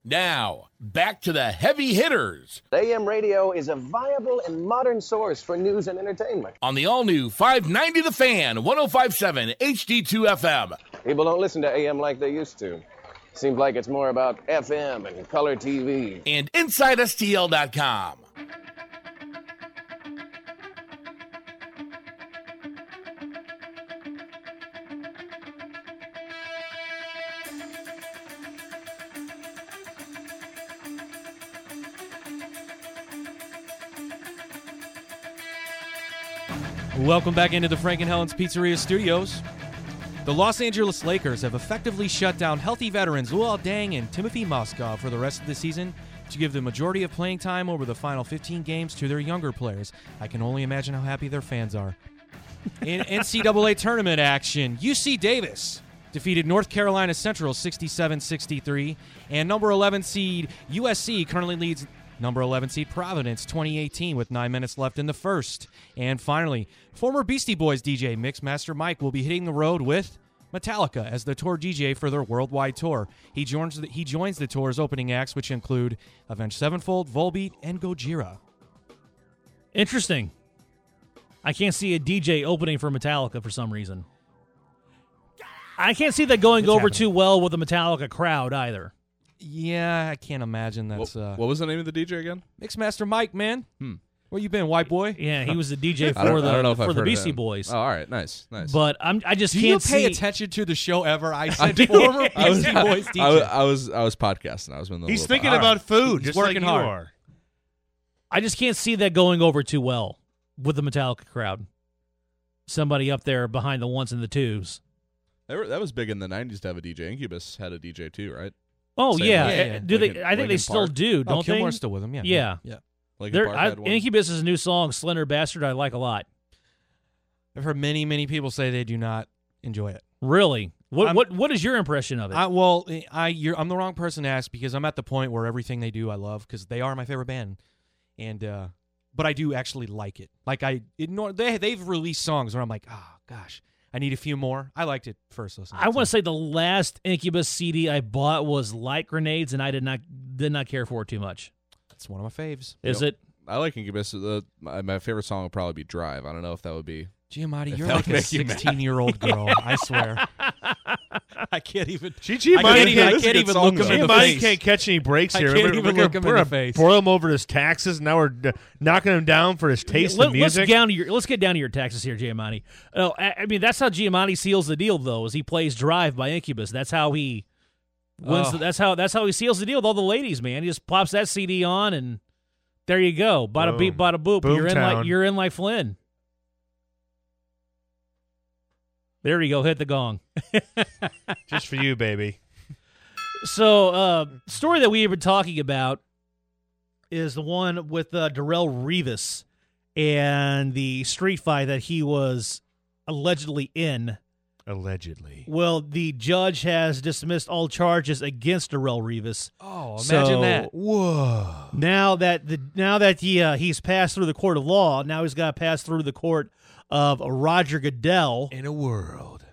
Now, back to the heavy hitters. AM radio is a viable and modern source for news and entertainment. On the all-new 590 The Fan, 105.7 HD2 FM. People don't listen to AM like they used to. Seems like it's more about FM and color TV. And InsideSTL.com. Welcome back into the Frank and Helen's Pizzeria Studios. The Los Angeles Lakers have effectively shut down healthy veterans Luol Deng and Timothy Moskov for the rest of the season to give the majority of playing time over the final 15 games to their younger players. I can only imagine how happy their fans are. In NCAA tournament action, UC Davis defeated North Carolina Central 67-63, and number 11 seed USC currently leads number 11 seed Providence 2018 with 9 minutes left in the first. And finally, former Beastie Boys DJ Mixmaster Mike will be hitting the road with Metallica as the tour DJ for their worldwide tour. He joins the tour's opening acts, which include Avenged Sevenfold, Volbeat, and Gojira. Interesting. I can't see a DJ opening for Metallica for some reason. I can't see that going over too well with the Metallica crowd either. Yeah, I can't imagine that's... What was the name of the DJ again? Mixmaster Mike, man. Where you been, white boy? Yeah, he was the DJ for the Beastie Boys. Oh, all right, nice. But I just Do can't you pay see... attention to the show ever? I said former Beastie Boys DJ. I was podcasting. I was in the He's thinking about food, He's just working like hard. you are. I just can't see that going over too well with the Metallica crowd. Somebody up there behind the ones and the twos. That was big in the 90s to have a DJ. Incubus had a DJ too, right? Oh, Same yeah. way. Yeah. Do they? Linkin- I think they Linkin still Park. do, don't they? Kilmore's still with him, yeah. Yeah. Linkin Park had one. Incubus' new song, Slender Bastard, I like a lot. I've heard many, many people say they do not enjoy it. Really? What is your impression of it? I'm the wrong person to ask because I'm at the point where everything they do I love because they are my favorite band, and but I do actually like it. Like they've released songs where I'm like, oh gosh, I need a few more. I liked it first listen. I want to say the last Incubus CD I bought was Light Grenades, and I did not care for it too much. It's one of my faves. Is it? I like Incubus. My favorite song would probably be Drive. I don't know if that would be... Giamatti, If you're that like would a make you mad. 16-year-old girl. I swear. I can't even. Giamatti I can't even look him in the Giamatti face. can't catch any breaks I here. can't even look him in the face. Boil him over his taxes. Now we're knocking him down for his taste in music. Let's get down to your taxes here, Giamatti. Oh, I mean, that's how Giamatti seals the deal, though, is he plays Drive by Incubus. That's how he wins. That's how he seals the deal with all the ladies, man. He just pops that CD on, and there you go. Bada beep, bada boop. Boomtown. You're in like Flynn. There you go. Hit the gong. Just for you, baby. So, story that we've been talking about is the one with Darrell Revis and the street fight that he was allegedly in. Allegedly. Well, the judge has dismissed all charges against Darrell Revis. Oh, imagine that. Whoa. Now that he's passed through the court of law, now he's got to pass through the court of Roger Goodell. In a world.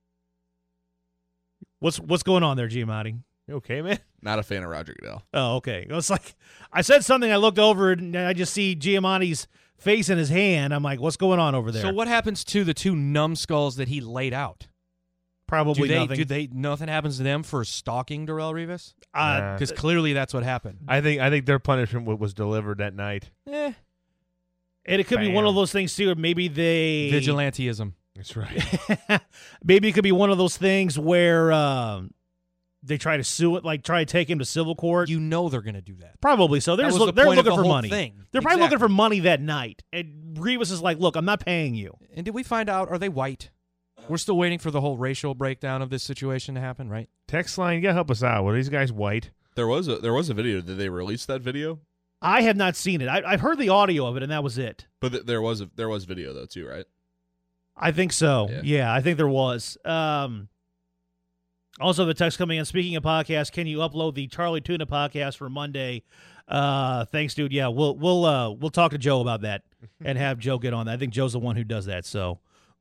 What's going on there, Giamatti? You okay, man? Not a fan of Roger Goodell. Oh, okay. It's like I said something. I looked over and I just see Giamatti's face in his hand. I'm like, what's going on over there? So what happens to the two numbskulls that he laid out? Probably nothing. Nothing happens to them for stalking Darrell Revis? Nah. Because clearly that's what happened. I think their punishment was delivered that night. And it could be one of those things too. Or maybe they Vigilantism. That's right. maybe it could be one of those things where they try to sue it, like try to take him to civil court. You know they're going to do that. Probably so. They're That was the they're point of looking the for whole money. thing. They're probably looking Exactly. for money that night. And Revis is like, "Look, I'm not paying you." And did we find out, are they white? We're still waiting for the whole racial breakdown of this situation to happen, right? Text line, you gotta help us out. Were these guys white? There was a video. Did they release that video? I have not seen it. I've heard the audio of it, and that was it. But there was video though too, right? I think so. Yeah. Yeah, I think there was. Also, the text coming in. Speaking of podcasts, can you upload the Charlie Tuna podcast for Monday? Thanks, dude. Yeah, we'll talk to Joe about that and have Joe get on that. I think Joe's the one who does that, so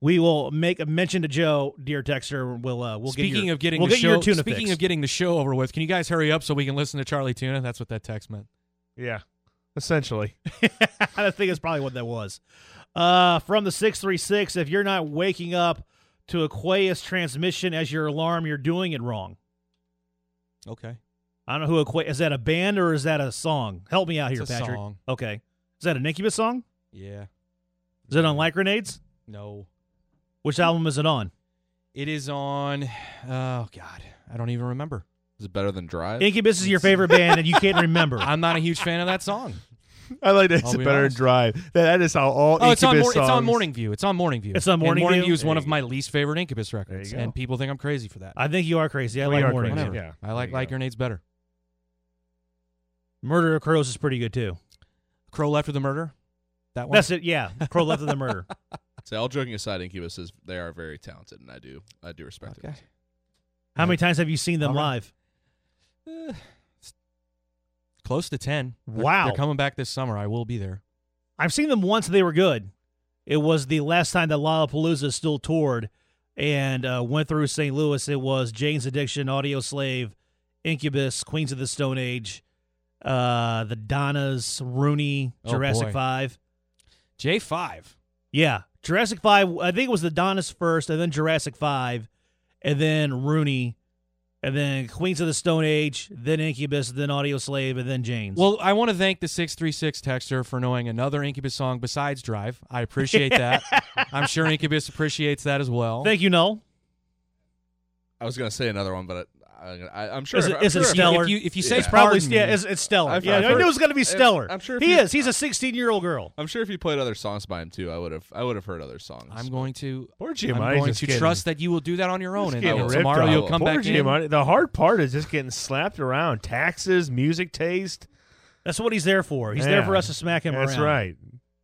We will make a mention to Joe, dear Texter. We'll Speaking get of getting we'll the get show, your tuna speaking fix. of getting the show over with, can you guys hurry up so we can listen to Charlie Tuna? That's what that text meant. Yeah, essentially. I think it's probably what that was. From the 636, if you're not waking up to Aqueous transmission as your alarm, you're doing it wrong. Okay. I don't know who Aqueous is. That a band or is that a song? Help me out here, It's a Patrick. song. Okay. Is that an Incubus song? Yeah. Is it on Like Grenades? No. Which album is it on? It is on. Oh God, I don't even remember. Is it better than Drive? Incubus is your favorite band, and you can't remember. I'm not a huge fan of that song. I like that. I'll It's be better honest. drive. That is how all Oh, it's on. Incubus It's on songs- Morning View. It's on Morning View. It's on Morning and Morning View? View is There one you of my least favorite Incubus records, There you go. and people think I'm crazy for that. I think you are crazy. I Well, you like are Morning crazy. View. Whatever. Yeah. I like There you go. Grenades better. Murder of Crows is pretty good, too. Crow Left of the Murder. That one. That's it, yeah. Crow Left of the Murder. So all joking aside, Incubus they are very talented, and I do respect Okay. it. How many times have you seen them All right. live? Close to 10. Wow. They're coming back this summer. I will be there. I've seen them once. They were good. It was the last time that Lollapalooza still toured and went through St. Louis. It was Jane's Addiction, Audio Slave, Incubus, Queens of the Stone Age, the Donnas, Rooney, Oh, Jurassic boy. 5. J5. Yeah, Jurassic 5. I think it was the Donnas first, and then Jurassic 5, and then Rooney, and then Queens of the Stone Age, then Incubus, then Audio Slave, and then Jane's. Well, I want to thank the 636 texter for knowing another Incubus song besides Drive. I appreciate that. I'm sure Incubus appreciates that as well. Thank you, Noel. I was gonna say another one, but I'm sure. Is it- I'm is it sure Stellar? If you say It's probably Pardon Me, it's Stellar. I've Yeah, I heard- knew it was going to be Stellar. I'm sure if he you- is. He's a 16-year-old girl. I'm sure if you played other songs by him too, I would have heard other songs. I'm going to. Poor I'm Giamatti's going just to getting- trust that you will do that on your own, just and getting then ripped tomorrow off. you'll come Poor back in. Giamatti. The hard part is just getting slapped around. Taxes, music taste. That's what he's there for. He's there Yeah. for us to smack him That's around. right.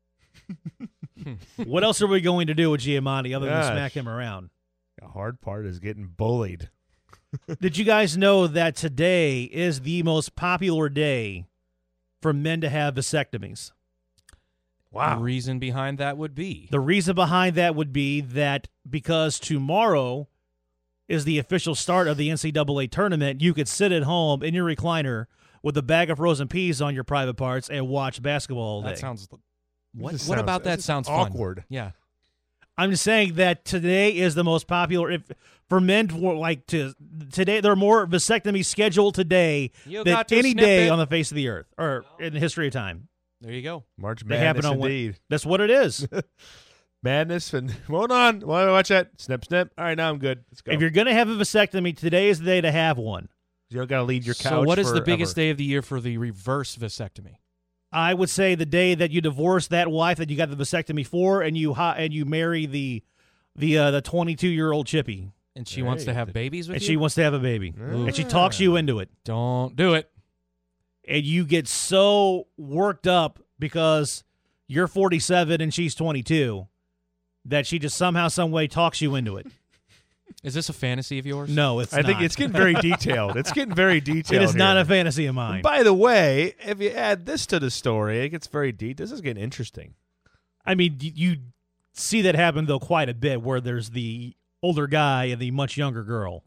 What else are we going to do with Giamatti other than Gosh. smack him around? The hard part is getting bullied. Did you guys know that today is the most popular day for men to have vasectomies? The reason behind that would be The reason behind that would be that because tomorrow is the official start of the NCAA tournament, you could sit at home in your recliner with a bag of frozen peas on your private parts and watch basketball all day. that sounds. What This what sounds- about that this is sounds fun? awkward. Yeah. I'm just saying that today is the most popular. If for men today, there are more vasectomies scheduled today You than got to any snip day it. on the face of the earth or in the history of time. There you go. March They happen Madness on indeed. That's what it is. Madness and hold on. Watch that. Snip, snip. All right, now I'm good. Let's go. If you're going to have a vasectomy, today is the day to have one. You don't got to leave your couch. So, what is the forever. biggest day of the year for the reverse vasectomy? I would say the day that you divorce that wife that you got the vasectomy for, and you marry the 22-year-old Chippy, And she wants to have babies with and you. she wants to have a baby, Ooh. and she talks you into it, Don't do it. and you get so worked up because you're 47 and she's 22 that she just somehow, some way talks you into it. Is this a fantasy of yours? No, it's I think not. it's getting very detailed. It's getting very detailed. It is not here. a fantasy of mine. By the way, if you add this to the story, it gets very deep. This is getting interesting. I mean, you see that happen, though, quite a bit, where there's the older guy and the much younger girl.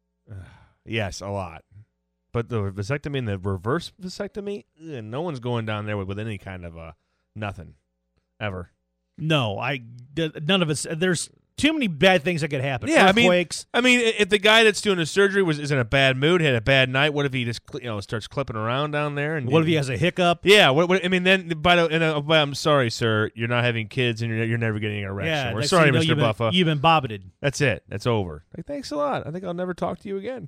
Yes, a lot. But the vasectomy and the reverse vasectomy, no one's going down there with any kind of nothing ever. No, none of us. There's too many bad things that could happen. Yeah, I mean- Earthquakes. I mean, if the guy that's doing the surgery is in a bad mood, had a bad night, what if he just starts clipping around down there? And What if he has a hiccup? Yeah, what I mean, then but I'm sorry, sir, you're not having kids and you're never getting an erection. Yeah, We're next sorry, thing you know, Mr. Buffa. You've been bobbited. That's it. That's over. Like, thanks a lot. I think I'll never talk to you again.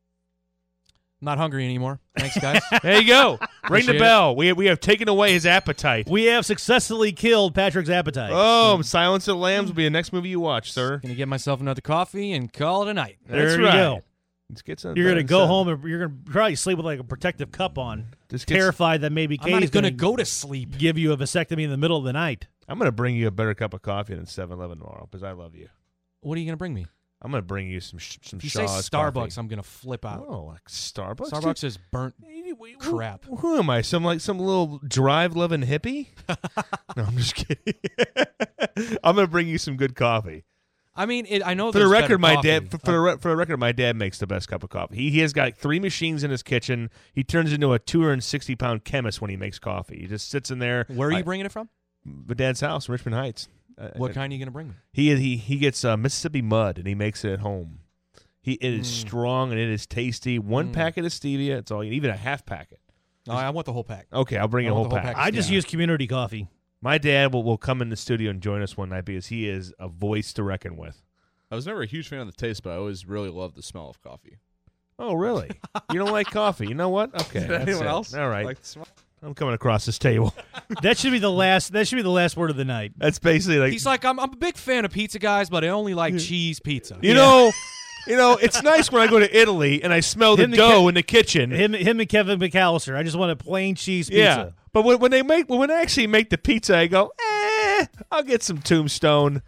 Not hungry anymore. Thanks, guys. There you go. Ring the Appreciate bell. We have taken away his appetite. We have successfally killed Patrick's appetite. Oh, Silence of the Lambs will be the next movie you watch, sir. Gonna get myself another coffee and call it a night. there That's you right. go. Let's get some. You're going to go home and you're going to probably sleep with like a protective cup on, Just get- terrified that maybe I'm not Katie's gonna going go to sleep. give you a vasectomy in the middle of the night. I'm going to bring you a better cup of coffee than 7-Eleven tomorrow because I love you. What are you gonna bring me? I'm going to bring you some If you say Shaw's Starbucks, coffee. I'm gonna flip out. Oh, like Starbucks? Starbucks is burnt crap. Who am I? Some little drive-loving hippie? No, I'm just kidding. I'm going to bring you some good coffee. I mean, I know For the there's record, better my dad. coffee. For the record, my dad makes the best cup of coffee. He has got 3 machines in his kitchen. He turns into a 260-pound chemist when he makes coffee. He just sits in there. Where are you bringing it from? My dad's house, in Richmond Heights. What kind are you going to bring me? He gets Mississippi mud and he makes it at home. It is strong and it is tasty. 1 packet of stevia. It's all you need, even a half packet. No, I want the whole pack. Okay, I'll bring you a whole pack. I just use community coffee. My dad will come in the studio and join us one night because he is a voice to reckon with. I was never a huge fan of the taste, but I always really loved the smell of coffee. Oh, really? You don't like coffee? You know what? Okay. Did that's anyone it. else All right. like the smell? I'm coming across this table. That should be the last. That should be the last word of the night. That's basically like He's like, I'm a big fan of pizza, guys, but I only like cheese pizza. you know, it's nice when I go to Italy and I smell the Him and dough in the kitchen. Him and Kevin McAllister. I just want a plain cheese pizza. Yeah. But when they actually make the pizza, I go, I'll get some Tombstone.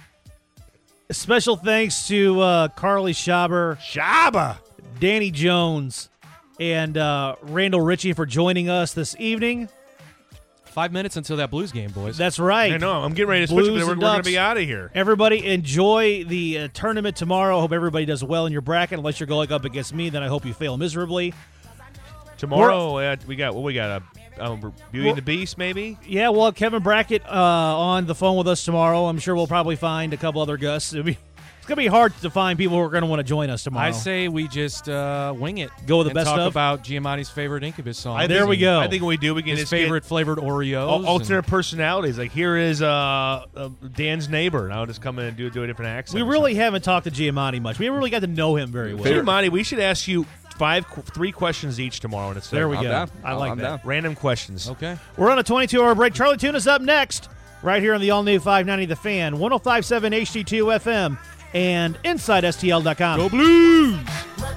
Special thanks to Carly Schaber, Danny Jones, and Randall Ritchie for joining us this evening. 5 minutes until that Blues game, boys. That's right. I know. I'm getting ready to switch, Blues but we're and going to Ducks. be out of here. Everybody enjoy the tournament tomorrow. Hope everybody does well in your bracket. Unless you're going up against me, then I hope you fail miserably. Tomorrow, we got Beauty and the Beast, maybe? Yeah, we'll have Kevin Brackett on the phone with us tomorrow. I'm sure we'll probably find a couple other guests. It's going to be hard to find people who are going to want to join us tomorrow. I say we just wing it. Go with the and best talk of? about Giamatti's favorite Incubus song. There we go. I think what we do, we can His just favorite flavored Oreos. get alternate personalities. Like here is Dan's neighbor. And I'll just come in and do a different accent. We really haven't talked to Giamatti much. We haven't really got to know him very well. Giamatti, we should ask you 3 questions each tomorrow. And it's There we I'm go. down. I like I'm that. down. Random questions. Okay. We're on a 22-hour break. Charlie Tune is up next, right here on the all-new 590 The Fan, 105.7 HD2 FM, and InsideSTL.com. Go Blues!